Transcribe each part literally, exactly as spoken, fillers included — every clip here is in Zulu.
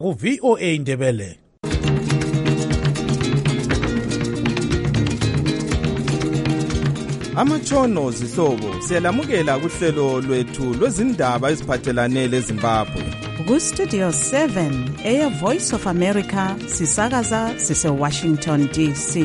ku-V O A Ndebele. Amatshono zihlobo siyalamukela kuhlelo lwethu lwezindaba eziphathelane leZimbabwe. Ku-Studio seven, Air Voice of America, sisakaza sise Washington D C.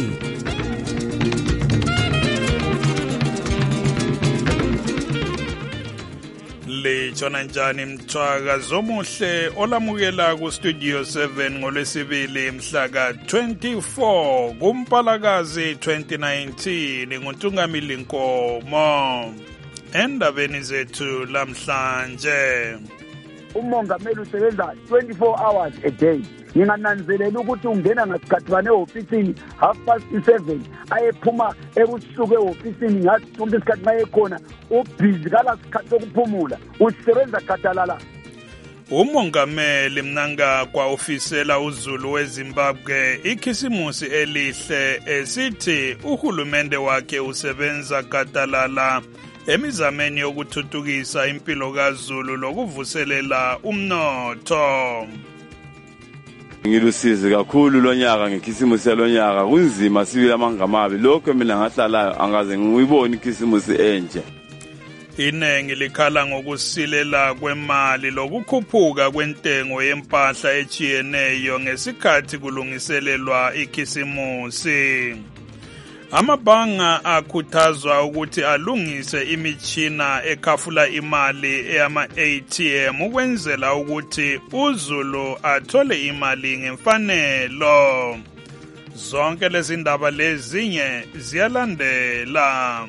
Litshona njani mthwaka zomuhle olamukela ku-Studio seven ngolwesibili mhla ka twenty-four kuMpalakazi twenty nineteen nguNtungamili Nkomo. Endabeni zethu lamhlanje, umongameli usebenza twenty-four hours a day. Ngingananzelela ukuthi ungena ngasikhathi bane ofisini half past seven ayephuma ebusuku eofisini ngathi sonke isikhathi mayekhona ubhizi kala sikhathi sokuphumula usebenza gadalala. Umongameli Mnanga kwa ofisela uZulu weZimbabwe ikhisimusi elihle esithi uhulumende wakhe usebenza gadalala emizameni yokuthuthukisa impilo kaZulu lokuvuselela umnotho. Ngilusizi kakhulu lonyaka ngekhisimusi lonyaka kunzima sibili amangamabi lokho mina ngahlalayo angaze ngiyibone ikhisimusi enje. Inengi likhala ngokusilela kwemali lokukhuphuka kwentengo yempahla echiyeneyo ngesikhathi kulungiselelwa ikhisimusi. Amabhanga akhuthazwa ukuthi alungise imitshina ekhafula imali eyama-A T M ukwenzela ukuthi uZulu athole imali ngemfanelo. Zonke lezi ndaba lezinye ziyalandela.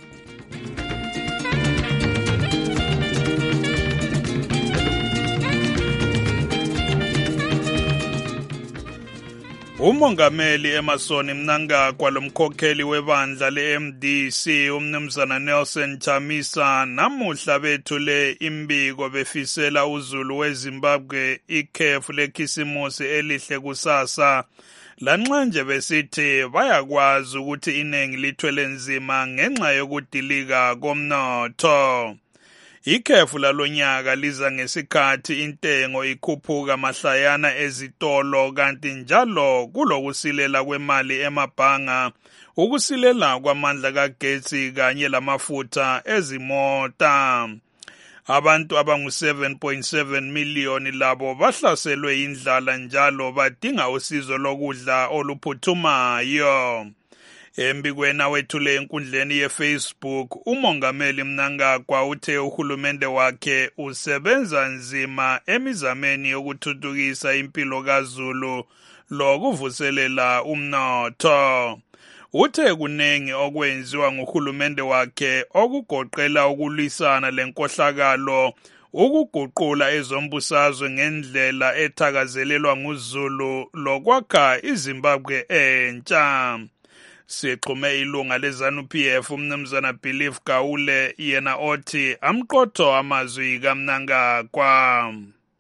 Umongameli Emerson Mnangagwa lomkhokheli webandla le-M D C umnumzana Nelson Chamisa namuhla bethule imbiko befisela uZulu weZimbabwe ikhefu lekhisimusi elihle kusasa. Lanxa nje besithi bayakwazi ukuthi inengi lithwele nzima ngenxa yokudilika komnotho. Ikhefu lalonyaka liza ngesikhathi intengo ikhuphuka mahlayana ezitolo kanti njalo kulokusilela kwemali emabhanga, ukusilela kwamandla kagetsi kanye lamafutha ezimota. Abantu abangu seven point seven million labo bahlaselwe indlala njalo badinga usizo lokudla oluphuthumayo. Embikweni wethule enkundleni ye-Facebook, umongameli Mnangagwa uthe uhulumende wakhe usebenza nzima emizameni yokuthuthukisa impilo kaZulu lokuvuselela umnotho. Uthe kunengi okwenziwa nguhulumende wakhe okugoqela ukulwisana lenkohlakalo, ukuguqula ezombusazwe ngendlela ethakazelelwa nguZulu lokwakha iZimbabwe entsha. Sixhume ilunga leZANU P F umnumzana Belief Gawule yena othi amqotho amazwi kaMnangagwa.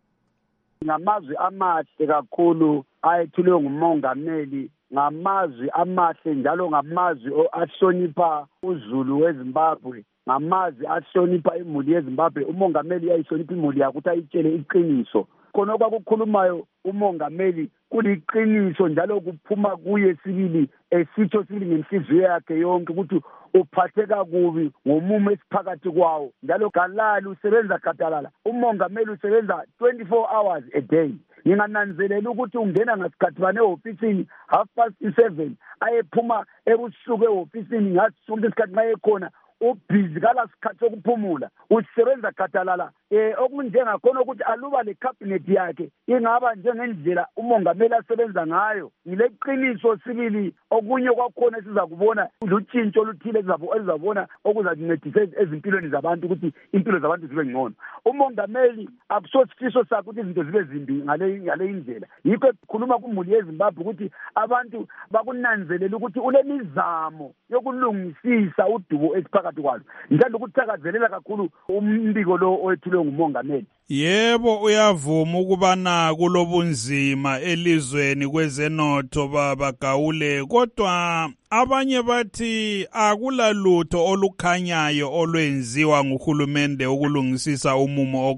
Ngamazwi amahle kakhulu ayethulwe ngumongameli, ngamazwi amahle njalo ngamazwi ahlonipha uZulu weZimbabwe, ngamazwi ahlonipha imuli yeZimbabwe. Umongameli uyayihlonipha imuli yakhe ukuthi ayitshele iqiniso. Khona kwakukhulumayo umongameli kuliqiniso njalo kuphuma kuye sibili esitho sibili ngenhliziyo yakhe yonke ukuthi uphatheka kubi ngomumo esiphakathi kwawo njalo galali usebenza gadalala. Umongameli usebenza twenty-four hours a day. Ngingananzelela ukuthi ungena ngasikhathi bane ofisini half past seven ayephuma ebusuku eofisini ngathi sonke isikhathi mayekhona ubhizi kala sikhathi sokuphumula usebenza gadalala. Eh okunjengakhona ukuthi aluba le cabinet yakhe ingaba njengendlela umongameli asebenza ngayo, ngileqiniso sibili okunye kwakhona siza kubona utshintsho oluthile ezizabona okuzancedisa ezimpilweni zabantu ukuthi impilo zabantu zibe ngcono. Umongameli akusosifiso sakhe ukuthi izinto zibe zimbi ngale ngale indlela. Yikho ekhuluma kumuli yeZimbabwe ukuthi abantu bakunanzelela ukuthi ulemizamo yokulungisisa udubo esiphakathi kwalo. Ngithanda ukuthakazelela kakhulu umbiko lo owethulwe ngumongameli. Yebo, uyavuma ukubana kulobunzima elizweni kwezenotho baba Gawule, kodwa abanye bathi akulalutho olukhanyayo olwenziwa nguhulumende ukulungisisa umumo okhona.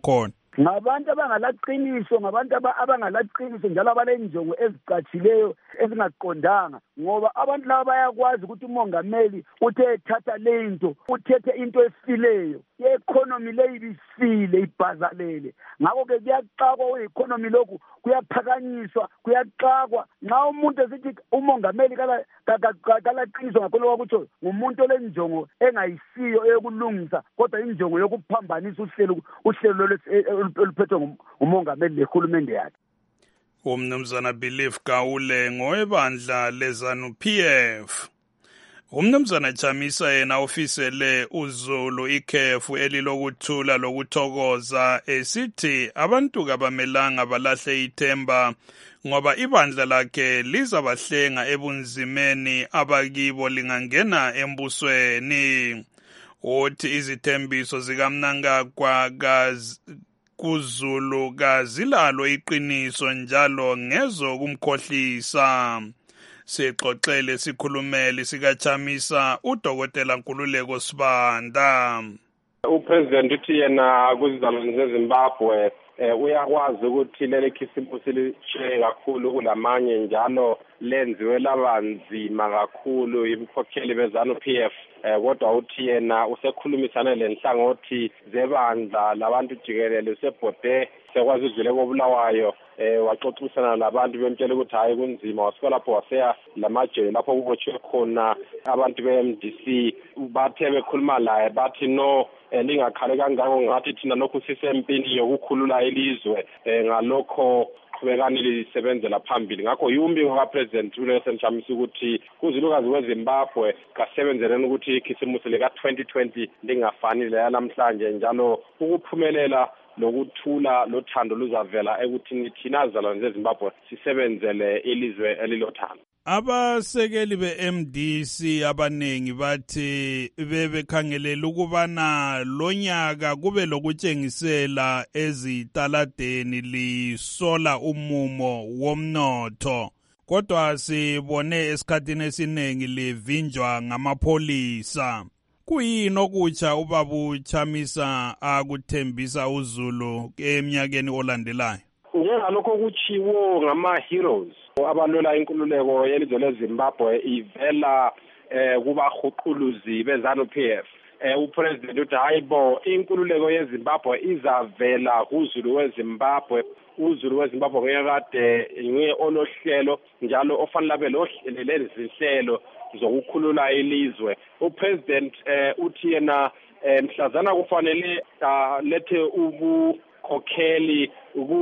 ngabantu abangalaqiniso ngabantu abangalaqiniso njalo abalenjongo ezicatshileyo ezingaqondanga ngoba abantu laba bayakwazi ukuthi umongameli uthe ethatha lento uthethe into efileyo i-economy leyi bisile ibhazalele ngakho ke kuyaxakwa i-economy lokhu kuyaphakanyiswa kuyaxakwa nxa umuntu esithi umongameli kalaqiniso ngakho lokho ngumuntu olenjongo engayisiyo eyokulungisa kodwa injongo yokuphambanisa uhlelo uhlelo oluphethwe ngumongameli lehulumende yakhe. Umnumzana Belief Gawule ngowebandla lezanu P F. Umnumzana Chamisa yena ofisele uZulu ikhefu elilokuthula lokuthokoza esithi abantu kabamelanga balahle ithemba ngoba ibandla lakhe lizabahlenga ebunzimeni abakibo lingangena embusweni. Uthi izithembiso zikaMnangagwa kuZulu kazilalo iqiniso njalo ngezo kumkhohlisa. Sixoxele sikhulumeli sikaChamisa uDokotela Nkululeko Sibanda. uPresident uthi yena kuzizalwane zeZimbabwe uyakwazi ukuthi leli khisimusi lishiye kakhulu kulamanye njalo lenziwe labanzima kakhulu imkhokheli bezanu P F kodwa uthi yena usekhulumisana lenhlangothi zebandla labantu jikelele usebhode sekwazi udlule kobulawayo waxoxisana labantu bemtshela ukuthi hayi kunzima wasuka lapho waseya lamajele lapho kubotshiwe khona abantu be-M D C bathe bekhuluma laye bathi no lingakhale kangako ngathi thina lokhu sisempini yokukhulula ilizwe ngalokho qhubekani lisebenzela phambili ngakho yumbiko kaPresident uNelson Chamisa ukuthi kuzulukazi weZimbabwe kasebenzeleni ukuthi ikhisimusi lika twenty twenty lingafani leyanamhlanje njalo ukuphumelela lokuthula lothando luzavela ekuthini thina zalwane zeZimbabwe sisebenzele ilizwe elilothando. Abasekeli be-M D C abanengi bathi bebekhangelela ukubana lonyaka kube lokutshengisela ezitaladeni lisola umumo womnotho kodwa sibone esikhathini esiningi livinjwa ngamapholisa. Kuyini okutsha ubabu Chamisa akuthembisa uZulu eminyakeni olandelayo? Njengalokho kutshiwo ngama-heroes abalwela inkululeko yelizwe leZimbabwe ivela kubahuquluzi bezanu P F. uPresident uthi hayibo inkululeko yeZimbabwe izavela kuZulu weZimbabwe. uZulu weZimbabwe ngekade nguye olohlelo njalo ofanele abe lohlelo lezinhlelo zokukhulula ilizwe. uPresident uthi yena mhlazana kufanele lethe ubukhokheli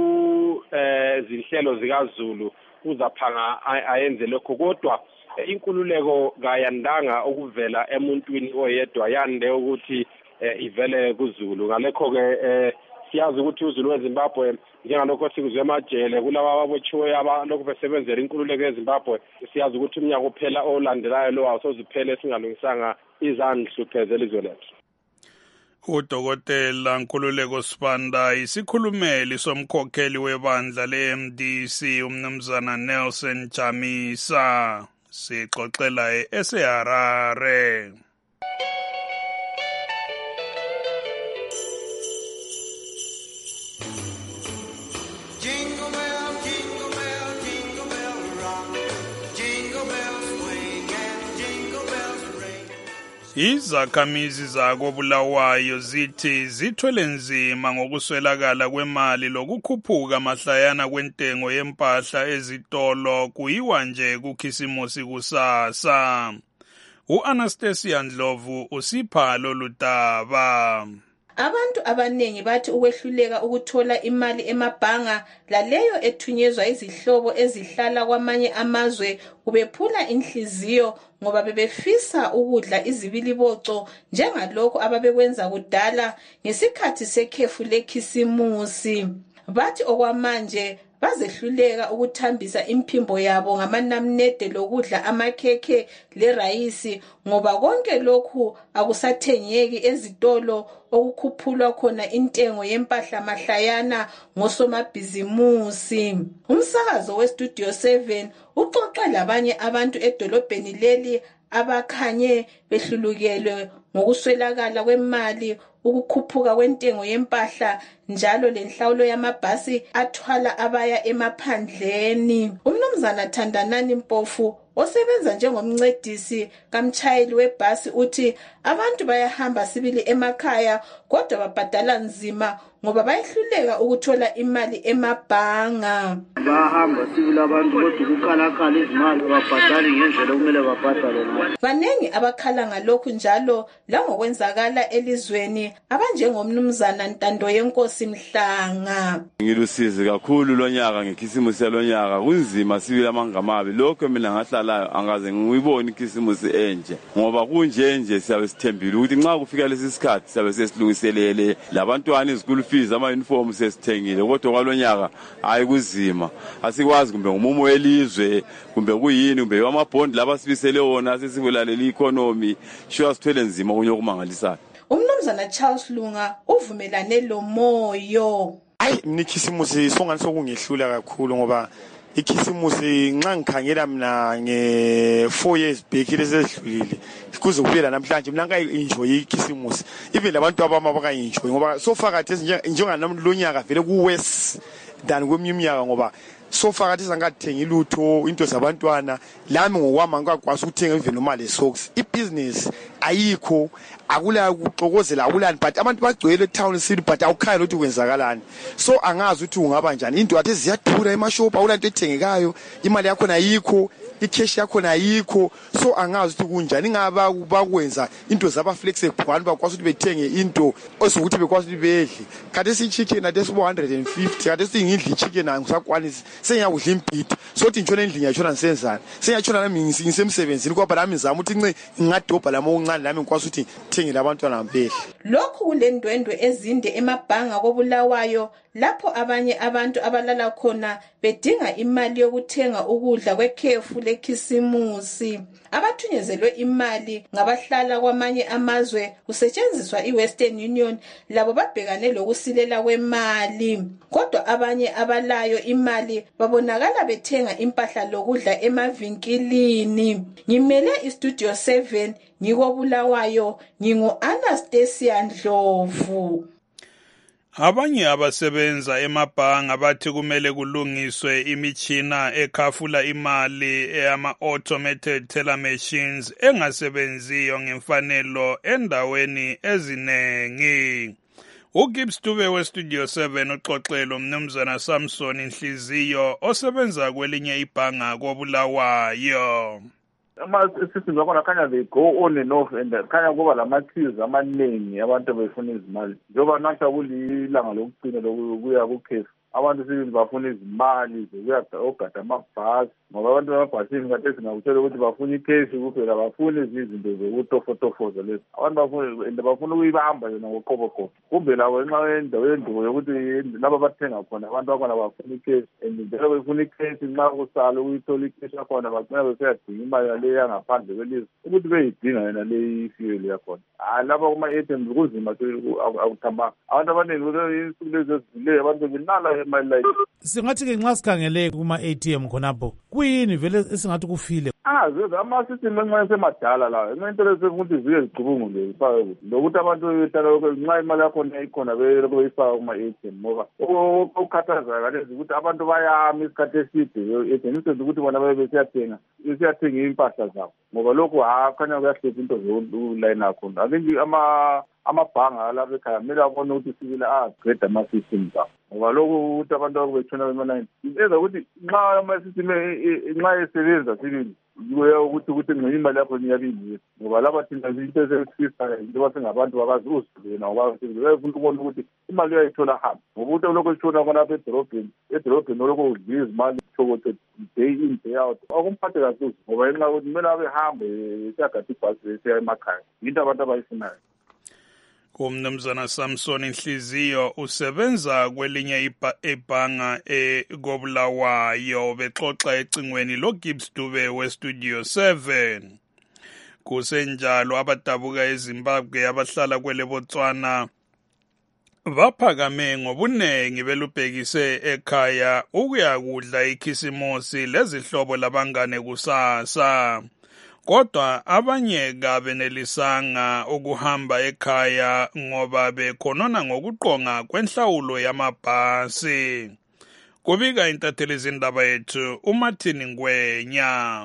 kuzinhlelo zikaZulu uzaphanga ayenze lokho kodwa inkululeko kayandanga ukuvela emuntwini oyedwa yande ukuthi ivele kuZulu ngalekho ke siyazi ukuthi uZulu weZimbabwe njengalokho sikuzwe emajele kulabo ababotshiwe abalokhu besebenzela inkululeko yeZimbabwe siyazi ukuthi umnyaka uphela olandelayo lo awusoziphele singalungisanga izandihlupheze elizwe lethu. uDokotela Nkululeko Sibanda isikhulumeli somkhokheli webandla le-M D C umnumzana Nelson Chamisa sixoxela eSeharare. Izakhamizi zakobulawayo zithi zithwele nzima ngokuswelakala kwemali lokukhuphuka mahlayana kwentengo yempahla ezitolo kuyiwa nje kukhisimusi kusasa. U-Anastasia Ndlovu usipha loludaba. Abantu abanengi bathi ukwehluleka ukuthola imali emabhanga laleyo ethunyezwa izihlobo ezihlala kwamanye amazwe kubephula inhliziyo ngoba bebefisa ukudla izibiliboco njengalokho ababekwenza kudala ngesikhathi sekhefu lekhisimusi. Bathi okwamanje bazehluleka ukuthambisa imphimbo yabo ngamanamnede lokudla amakhekhe lerayisi ngoba konke lokhu akusathengeki ezitolo okukhuphulwa khona intengo yempahla mahlayana ngosomabhizimusi. Umsakazo weStudio seven uxoxe labanye abantu edolobheni leli abakhanye behlulukelwe ngokuswelakala kwemali, ukukhuphuka kwentengo yempahla njalo lenhlawulo yamabhasi athwala abaya emaphandleni. Umnumzana Thandanani Mpofu osebenza njengomncedisi kamtshayeli webhasi uthi abantu bayahamba sibili emakhaya kodwa babhadala nzima ngoba bayehluleka ukuthola imali emabhanga. Bahamba sibili abantu kodwa ukukhalakhala izimali babhadali ngendlela okumele babhadale ngayo. Banengi abakhala ngalokhu njalo langokwenzakala elizweni abanjengomnumzana Ntando Yenkosi Mhlanga. Ngilusizi kakhulu lonyaka ngekhisimusi yalonyaka kunzima sibili amangamabi lokho mina ngahlalayo angaze ngiyibone ikhisimusi enje ngoba kunje nje siyabe sithembile ukuthi nxa kufika lesi sikhathi siyabe sesilungiselele labantwana izikulu fees ama uniform sesithengile kodwa kwalonyaka hayi kuzima asikwazi kumbe ngumumo welizwe kumbe kuyini kumbe amabond laba sibisele wona sesibulaleli economy sho asithwele nzima kunye okumangalisayo. Umnumzana Charles Lunga uvumelane lo moyo. Hayi mina ikhisimusi songani sokungehlula kakhulu ngoba ikhisimusi nxa ngikhangela mina nge four years back lesedlulile kuze kuphela namhlanje mina ngayi-enjoy ikhisimusi even labantu abama baka-enjoy ngoba so far khathesi njengalonyaka vele ku-worse than kweminye iminyaka ngoba so far khathesi angathengi lutho into zabantwana lami ngokwami angikakwazi ukuthenga even noma le-socks ibhizinesi ayikho akula kuxokozela akulani but abantu bagcwele etown city but awukhaya ukuthi kwenzakalani so angazi ukuthi ungaba njani into athi ziyadura emashop awulanto ethengekayo imali yakho ayikho icash yakho ayikho so angazi ukuthi kunjani ingaba bakwenza into zaba flexible abantu bakwazi ukuthi bethenge into osokuthi bekwazi ukuthi bedle khathesi chicken at one hundred fifty khathesi ngidli chicken angisakwanisi sengiyakudla impiti so ukuthi ngitshona endlini ngiyatshona nisenzana sengiyatshona nami ngisemsebenzini kwaba nami ngizama ukuthi nce ngingadobha lamo uncane nami ngikwazi ukuthi thengele abantwana bedle. Lokhu kulendwendwe ezinde emabhanga koBulawayo lapho abanye abantu abalala khona bedinga imali yokuthenga ukudla kwekhefu lekhisimusi. Abathunyezelwe imali ngabahlala kwamanye amazwe kusetshenziswa iWestern Union labo babhekane lokusilela kwemali kodwa abanye abalayo imali babonakala bethenga impahla lokudla emavinkilini. Ngimele iStudio seven ngikoBulawayo ngingu-Anastasia Ndlovu. Abanye abasebenza emabhanga bathi kumele kulungiswe imitshina ekhafula imali eyama-automated teller machines engasebenziyo ngemfanelo endaweni ezinengi. uGibbs Dube weStudio seven uxoxelo umnumzana Samson Inhliziyo osebenza kwelinye ibhanga koBulawayo. Ama-systems akhona khanya they go on and off and khanya kuba lama-queues amaningi abantu befuna izimali njengoba nakuhla kulilanga lokugcina lokuya kukhefu abantu sibili bafuna izimali zokuya ogada amabhasi ngoba abantu bamabhasini khathesi ngakutshela ukuthi bafuna ikheshi kuphela bafuna izinto zokutofotofoza lezi abantu bafuna and bafuna ukuyibamba yona ngoqoboqobo kumbe labo nxa yendawo yendubo yokuthi laba bathenga khona abantu bakhona bafuna ikheshi and njalo befuna ikheshi nxa kusala ukuyithola ikheshi yakhona bagcina besiyadinga imali yaleyo yangaphandle kwelizwe ukuthi beyidinga yona leyo ifiyeli yakhona. Hayi lapha kuma-A T M kunzima akuthambanga abantu abaningi insuku lezi ezivileyo abantu benala imali layo. Singathi-ke nxa sikhangele kuma-A T M khonapho kuyini vele esingathi kufile? Angazi ama-system encane semadala lawo enento ukuthi zike zicubungule ifake kuthi lokuthi abantu behlala nxa imali yakhona ikhona belokhu beyifaka kuma-A T M ngoba okukhathazayo kalezi ukuthi abantu bayama isikhathi eside e-A T M isenza ukuthi bona babe besiyathenga besiyathenga impahla zabo ngoba lokhu hakhanya kuyahlupha into zokulayini akhona. Akinti amabhanga alapha ekhaya kumele abone ukuthi sibile a-grade ama-systems abo ngoba lokhu ukuthi abantu bakubetshona bemanayini enza ukuthi nxa ama-system nxa esebenza sibili kuya ukuthi ukuthi ngcono imali yakho niyabili ngoba laba thina into esesifisayo into basengabantu bakazi uzibena ngoba bayafuna ukubona ukuthi imali uyayithola hamba ngoba ukuthi olokhu etshona khonapha edorobheni edorobheni olokhu udla izimali thokothi day in day out akumphathe kahle ngoba ngenxa yokuthi kumele abehambe esiyagada ibhasi esiya emakhaya yinto abantu abayifunayo. Umnumzana Samson Inhliziyo usebenza kwelinye ibhanga koBulawayo bexoxa ecingweni loGibbs Dube weStudio seven. Kusenjalo abadabuka eZimbabwe abahlala kwele Botswana baphakame ngobunengi belubhekise ekhaya ukuya kudla ikhisimusi lezihlobo labangane kusasa. kodwa abanye kabenelisanga ukuhamba ekhaya ngoba bekhonona ngokuqonga kwenhlawulo yamabhasi. Kubika intatheli zindaba yethu uMartin Ngwenya.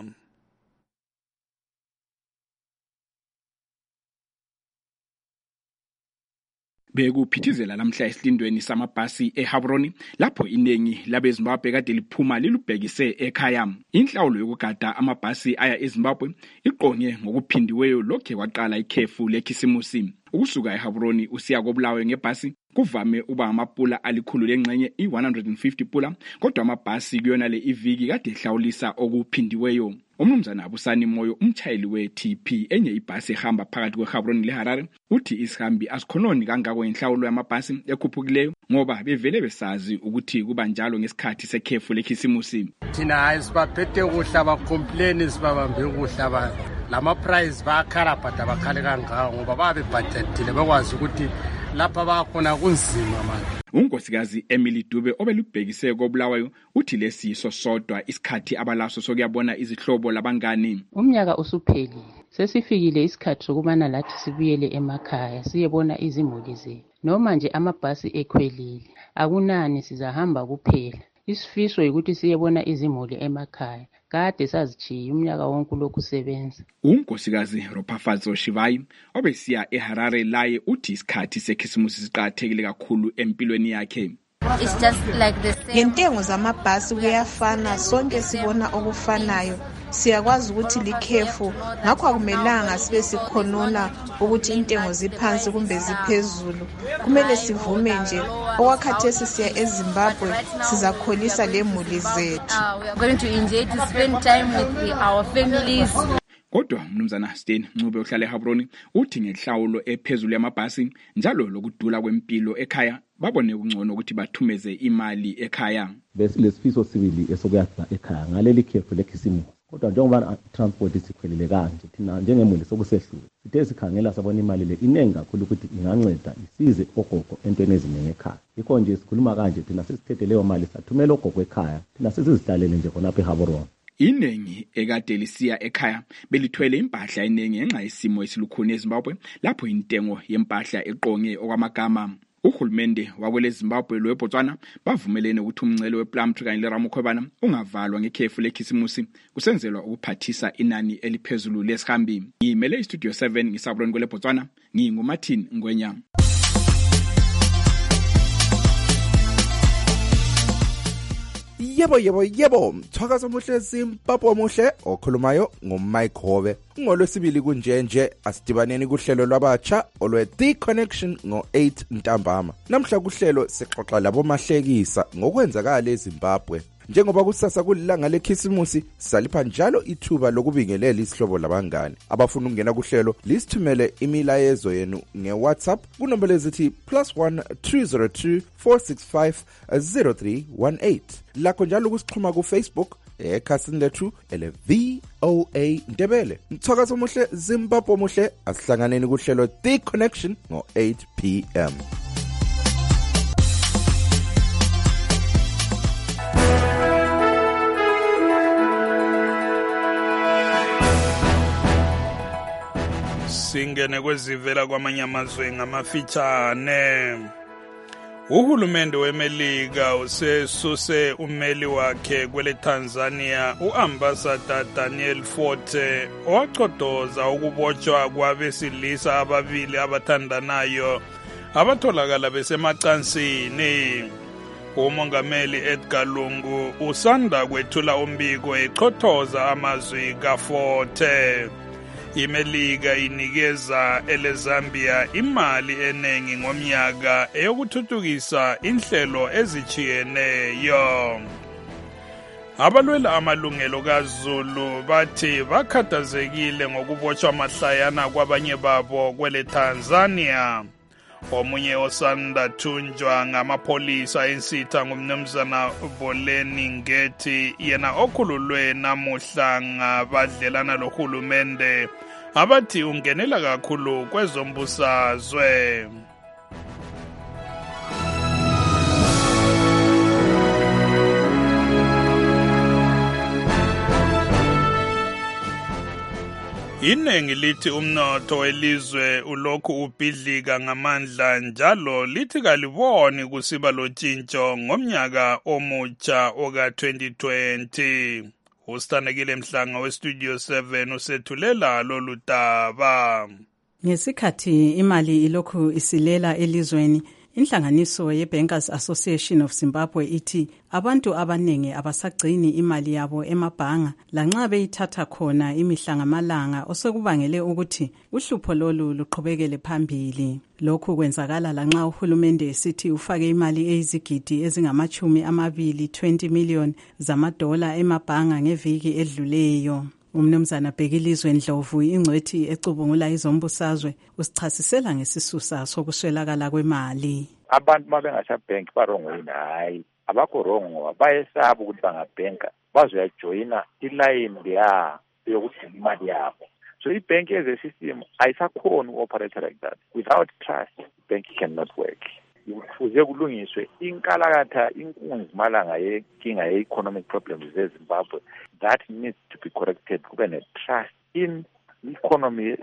Bekuphithizela lamhla esilindweni samabhasi eHabroni lapho iningi labeZimbabwe kade liphuma lilubhekise ekhaya. Inhlawulo yokugada amabhasi aya eZimbabwe iqonge ngokuphindiweyo lokho kwaqala ikhefu lekhisimusi. Ukusuka eHabroni usiya koBulawayo ngebhasi kuvame uba amapula alikhulu lengxenye i one hundred fifty pula, kodwa amabhasi kuyona le iviki kade ehlawulisa okuphindiweyo. Umnumzana Abusani Moyo, umtshayeli we-T P enye ibhasi ehamba phakathi kweHabroni leHarare, uthi isihambi asikhononi kangako inhlawulo yamabhasi ekhuphukileyo ngoba bevele besazi ukuthi kuba njalo ngesikhathi sekhefu lekhisimusi. Thina ayisibaphethe kuhle abacomplain sibabambe kuhle abantu. Lama price bakhala but abakhale kangako ngoba babebhadethile bekwazi ukuthi lapha bakhona kunzima manje. Unkosikazi Emily Dube obelubhekise koBulawayo uthi lesiso sodwa isikhathi abalaso sokuyabona izihlobo labangani. Umnyaka usuphelile. Sesifikile isikhathi sokubana lathi sibuyele emakhaya siyebona izimuli zethu. Noma nje amabhasi ekhwelile, akunani sizahamba kuphela. Isifiso ukuthi siyebona izimuli emakhaya. Kade sazichiya umnyaka wonke lokusebenza. Unkosikazi Ropafatso Shivayi obesiya eHarare laye uthi isikhathi sekhisimusi siqhathekile kakhulu empilweni yakhe. It's just like the same. Ngentengo zamabhasi kuyafana, sonke sibona okufanayo. Siyakwazi ukuthi likhefu, ngakho akumelanga sibe sikhonona ukuthi intengo ziphansi kumbe ziphezulu. Kumele sivume nje okwakhathesi siya eZimbabwe sizakholisa lemuli zethu. We are going to enjoy to spend time with our families. Kodwa mnumzana Stein Ncube ohlala eHabroni uthi ngenhlawulo ephezulu yamabhasi njalo lokudula kwempilo ekhaya babone ungcono ukuthi bathumeze imali ekhaya. Bese lesifiso sibili esokuyadla ekhaya ngaleli khefu lekhisimusi. Kodwa njengoba transport isikhwelile kanje thina njengemuli sokusehlule sithe sikhangela sabona imali le inengi kakhulu ukuthi inganceda isize ogogo entweni eziningi ekhaya. Yikho nje sikhuluma kanje thina sisithethe leyo mali sathumela ogogo ekhaya thina sizihlalele nje khona lapha eHabroni. Iningi ekade lisiya ekhaya belithwele impahla eningi ngenxa yesimo esilukhuni eZimbabwe lapho intengo yempahla eqonge okwamagama. Uhulumende wakwele Zimbabwe loweBotswana bavumelene ukuthi umncele wePlumtree kanye leRamukhwebana ungavalwa ngekhefu lekhisimusi kusenzelwa ukuphathisa inani eliphezulu lesihambi. Ngimele iStudio seven ngisabroni kwele Botswana, nginguMartin Ngwenya. Yebo yebo yebo, mthakazo omuhle Zimbabwe omuhle okhulumayo nguMike Hove. Ngolwesibili kunjenje asidibaneni kuhlelo lwabatsha olwe The Connection ngo eight ntambama. Namhla kuhlelo sixoxa labo mahlekisa ngokwenzakala eZimbabwe. Njengoba kusasa kulilanga lekhisimusi salipha njalo ithuba lokubingelela isihlobo labangani. Abafuna ukungena kuhlelo lisithumele imilayezo yenu ngeWhatsApp kunombolo ezithi plus one three zero two four six five zero three one eight. Lakho njalo kusixhuma kuFacebook ekhasini lethu ele V O A Ndebele. Mthakazo omuhle Zimbabwe omuhle asihlanganeni kuhlelo The Connection ngo eight p m. Singene kwezivela kwamanye amazwe ngamafitshane. Uhulumende weMelika usesuse umeli wakhe kwele Tanzania uAmbassador Daniel Forte owachodoza ukubotshwa kwabesilisa ababili abathandanayo abatholakala besemacansini. Umongameli Edgar Lungu usanda kwethula umbiko echothoza amazwi kaForte. iMelika inikeza eleZambia imali enengi ngomnyaka eyokuthuthukisa inhlelo ezichiyeneyo. Abalwela amalungelo kaZulu bathi bakhathazekile ngokubotshwa mahlayana kwabanye babo kwele Tanzania. Omunye osanda thunjwa ngamapolisa ensitha ngumnumzana Boleni Ngeti yena okhululwe namuhla ngabadlelana lohulumende abathi ungenela kakhulu kwezombusazwe. Iningi lithi umnotho welizwe ulokhu ubhidlika ngamandla njalo lithi kaliboni kusiba lotshintsho ngomnyaka omutsha oka twenty twenty. Ustanekile Mhlanga westudio seven usethulela lolu daba. Ngesikhathi imali ilokhu isilela elizweni, inhlanganiso ye-Bankers Association of Zimbabwe ithi abantu abaningi abasagcini imali yabo emabhanga lanxa beyithatha khona imihla ngamalanga osekubangele ukuthi uhlupho lolu luqhubekele phambili. Lokhu kwenzakala lanxa uhulumende esithi ufake imali eyizigidi ezingamachumi amabili twenty million zamadola emabhanga ngeviki edluleyo. Umnumzana Bhekilizwe Ndlovu ingcwethi ecubungula izombusazwe usichasisela ngesisusa sokuswelakala kwemali. Abantu mabengasabhenki barongweni hayi abakho wrong ngoba bayesaba ukuthi bangabhenka bazoyajoyina iline ya yokuthi imali yabo. So ibhenki as a system ayisakhona uoperate like that. Without trust, bank cannot work. Kufuze kulungiswe inkalakatha inkunzi malanga yenkinga ye-economic problems zeZimbabwe that needs to be corrected. Kube ne-trust in economy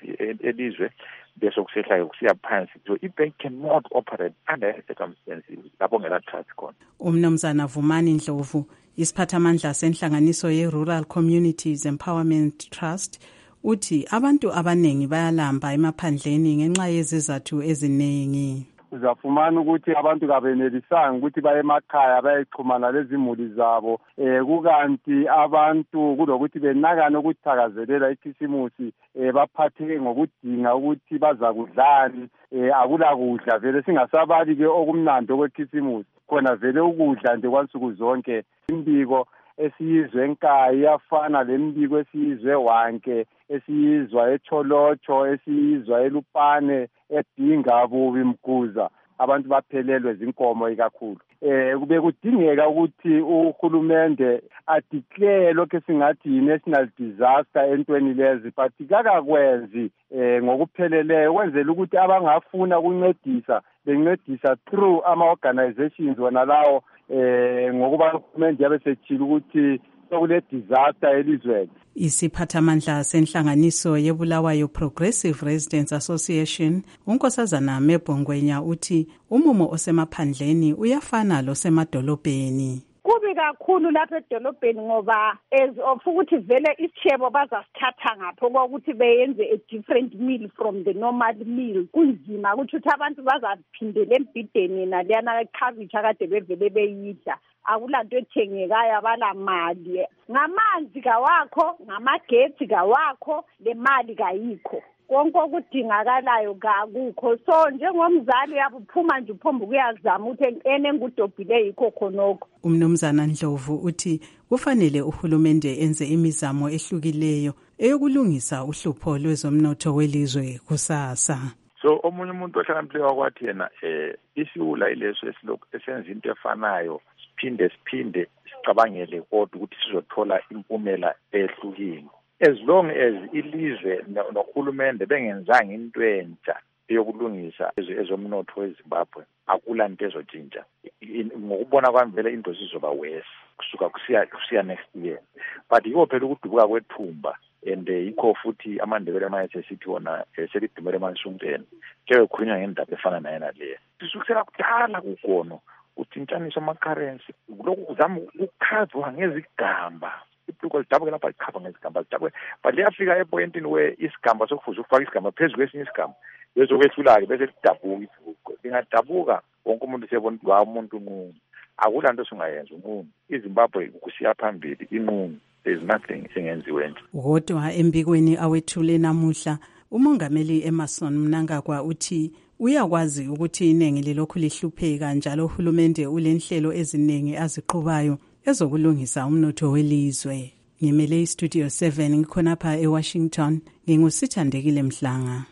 elizwe bese kusehlayo kusiya phansi. So i-bank cannot operate under circumstances lapho ngela trust khona. Umnumzana Vumani Ndlovu isiphathamandla senhlanganiso ye-Rural Communities Empowerment Trust uthi abantu abanengi bayalamba emaphandleni ngenxa yezizathu eziningi. Uzafumana ukuthi abantu kabenelisanga ukuthi baye emakhaya bayexhumana lezimuli zabo eh kukanti abantu kulokuthi benakana ukuthakazelela ikhisimusi eh baphatheke ngokudinga ukuthi baza kudlani eh akula kudla vele singasabali ke okumnandi kwekhisimusi khona vele ukudla nje kwansuku zonke. Imbiko esiyizwe enkaya iyafana lembiko esiyizwe wanke esiyizwa eCholocho esiyizwa eLupane edinga bubi Mguza abantu baphelelwe zinkomo ikakhulu. Eh kube kudingeka ukuthi uhulumende adeclare lokho singathi national disaster entweni lezi but kakakwenzi eh ngokupheleleyo kwenzela ukuthi abangafuna ukuncedisa bencedisa through ama organizations wona lawo eh ngokuba uhulumende yabe sechila ukuthi sokule disaster elizweni. Isiphathamandla senhlanganiso yeBulawayo Progressive Residents Association uNkosazana Mebhongwenya uthi umumo osemaphandleni uyafana losemadolobheni. Kubi kakhulu lapha edolobheni ngoba as of ukuthi vele isichebo bazasithatha ngapho ukuthi beyenze a different meal from the normal meal. Kunzima ukuthi abantu bazaphindela embideni naliyana cabbage akade bevele beyidla. Akulanto ethengekayo abala mali. Ngamanzi kawakho, ngamagetsi kawakho, le mali kayikho. Konke okudingakalayo kakukho. So njengomzali yabuphuma nje uphomba ukuyazama ukuthi ene ngudobhile yikho khonoko. Umnumzana Ndlovu uthi kufanele uhulumende enze imizamo ehlukileyo eyokulungisa uhlupho lwezomnotho welizwe kusasa. So omunye umuntu ohlakaniphileyo wakwathi yena eh isiwula ileso esilokhu esenza into efanayo siphinde siphinde sicabangele kodwa ukuthi sizothola impumela ehlukile. As long as ilizwe nohulumende bengenzanga into entsha eyokulungisa ezomnotho weZimbabwe akula into ezotshintsha. Ngokubona kwami vele into sizoba worse kusuka kusiya kusiya next year. But yiko phela ukudubuka kwethumba and yikho futhi amandebele manje sithi wona selidumele mansunteni ke ukukhulunywa ngendaba efana naye naleyo. Sisukusela kudala kugono uthintshaniswa ama-currency lokhu kuzama ukukhavwa ngezigamba. Iphiko lidabuke lapha lichapha ngezigamba lidabwe but liyafika epointini where isigamba sokufuza ukufaka isigamba phezulu kwesinye isigamba bezokwehlula-ke bese lidabuka iphiko lingadabuka wonke umuntu sebona ukuthi wa umuntu unqunu akula nto singayenza unqunu iZimbabwe kusiya phambili inqunu there is nothing engenziwe nje. Kodwa embikweni awethule namuhla umongameli Emerson Mnangagwa uthi uyakwazi ukuthi iningi lilokhu lihlupheka njalo uhulumende ulenhlelo eziningi aziqhubayo ezokulungisa umnotho welizwe. Ngimele iStudio seven ngikhonapha eWashington ngingusithandekile Mhlanga.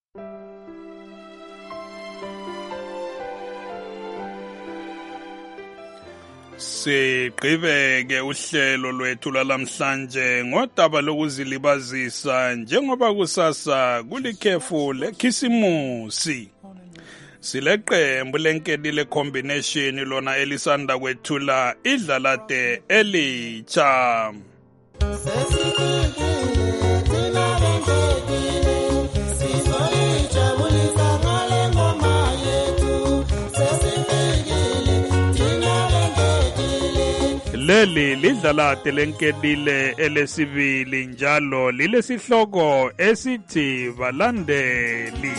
Siqhubeke uhlelo lwethu lamhlanje ngodaba lokuzilibazisa njengoba kusasa kulikhefu lekhisimusi. Sileqembu lenkedi le combination lona elisanda kwethula idlalade elitsha. Sesikile thina leli lidlalade lenkedile elesibili njalo lilesihloko esithi balandeli.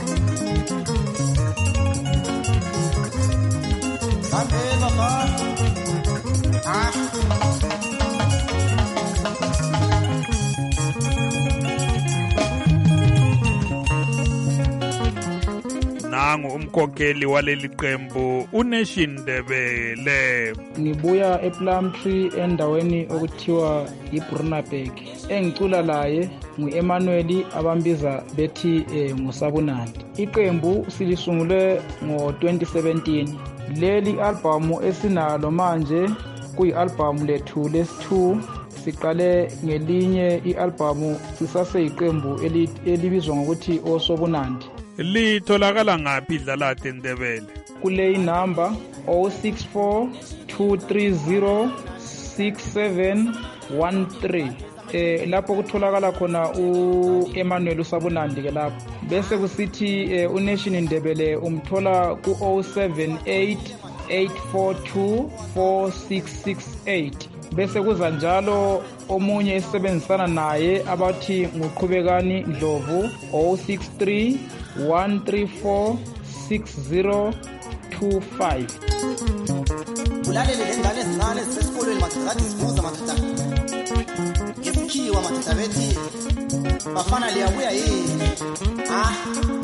Nangu umkhokheli waleli qembu uNation Ndebele. Ngibuya ePlumtree endaweni okuthiwa iBrunaberg. Engicula laye nguEmmanuel abambiza bethi eh, nguSabunandi. Iqembu silisungule ngo twenty seventeen. Leli album esinalo manje kuyi-album lethu lesi-two. Siqale ngelinye i-album sisaseyiqembu elibizwa ngokuthi Osobunandi. Litholakala ngaphi idlalade Ndebele? Kule inamba zero six four two three zero six seven one three. Eh lapho kutholakala khona uEmmanuel uSabunandi ke lapho. Bese kusithi eh, uNation Ndebele umthola ku zero seven eight eight four two four six six eight. Bese kuza njalo omunye esebenzisana naye abathi nguqhubekani Ndlovu zero six three one three four six zero two five. Kulalele lengane ezincane ezisesikolweni mathatha sibuza mathatha. Ngesikhiwa mathatha bethi bafana liyabuya yini? Ah.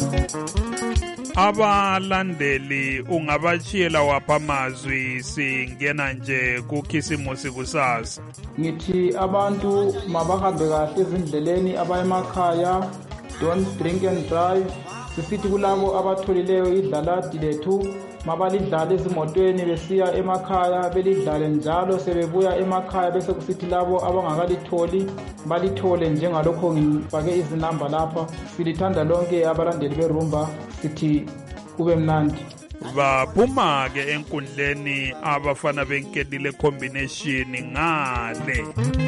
Abalandeli ungabachiyela wapha amazwi singena nje kukhisimusi kusasa. Ngithi abantu mabahambe kahle ezindleleni abayemakhaya, don't drink and drive. Sisithi kulabo abatholileyo idlaladi lethu mabalidlala ezimotweni besiya emakhaya belidlale njalo sebebuya emakhaya bese kusithi labo abangakalitholi balithole njengalokho ngifake izinamba lapha. Silithanda lonke abalandeli berumba sithi kube mnandi. Baphuma ke enkundleni abafana benkedile combination ngale.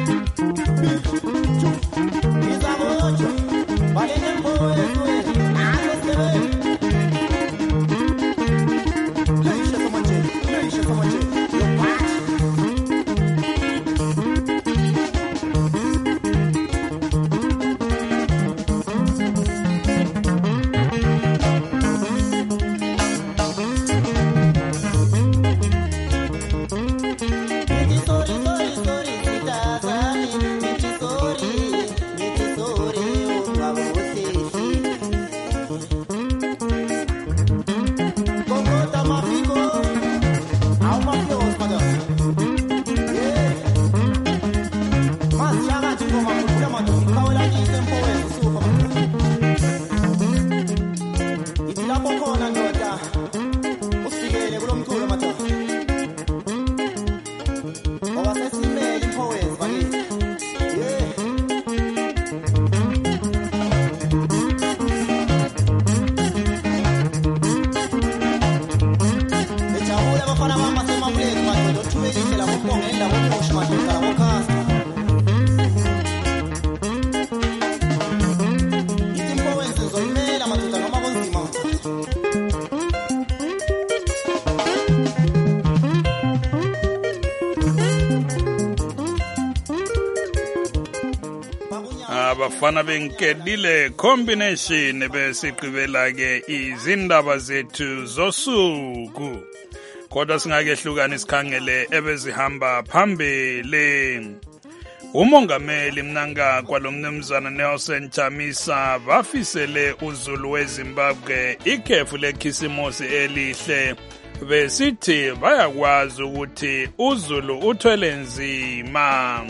Abafana benkedile combination besiqhubela ke izindaba zethu zosuku. Kodwa singakehlukana isikhangele ebezihamba phambili. Umongameli Mnanga kwalomnumzana Nelson Chamisa bafisele uZulu weZimbabwe ikhefu lekhisimusi elihle. Besithi bayakwazi ukuthi uZulu uthwele nzima.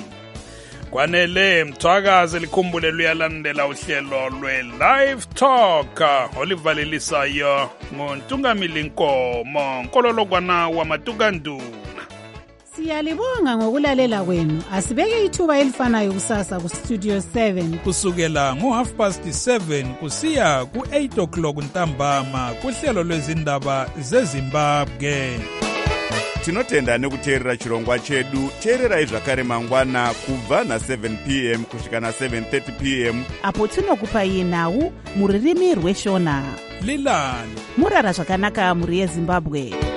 Kwanele mthwakazi likhumbule luyalandela uhlelo lwe-Live Talk olivalelisayo ngontungamili Nkomo Nkololokwana wamatukanduna. Siyalibonga ngokulalela kwenu. Asibeke ithuba elifanayo kusasa ku Studio seven kusukela ngo half past seven kusiya ku eight o'clock ntambama kuhlelo lwezindaba zeZimbabwe. Tinotenda nekuteerera chirongwa chedu. Teererai zvakare mangwana kubva na seven p m kusvika na seven thirty p m apo tinokupai nhau muririmi rweshona. Lilani murara zvakanaka muri yeZimbabwe.